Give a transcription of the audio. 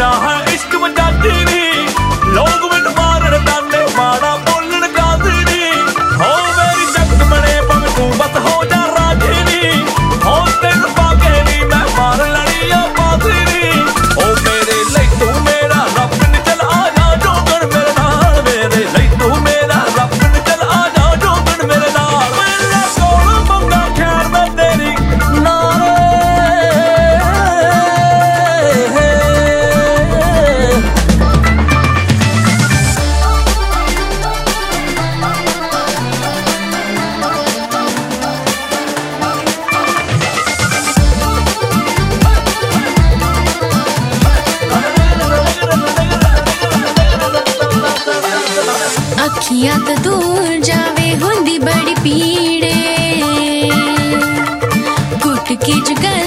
ना है इश्क मजाती नी लोग मैनू मारन ताने माड़ा बोलन गांदी नी हो मेरी जगत बने पग तू बस हो जा राजी नी हो तेन पाके नी मैं मार लड़ी आ बाजी नी ओ मेरे लिए तू मेरा रब ने चल आ जा जोगन मेरे नाल मेरे लिए तू मेरा रब ने चल आ जा जोगन मेरे नाल मेरा कोल मंगा खैर मैं तेरी नाल अखियां तो दूर जावे होंदी बड़ी पीड़े कुट के जुगा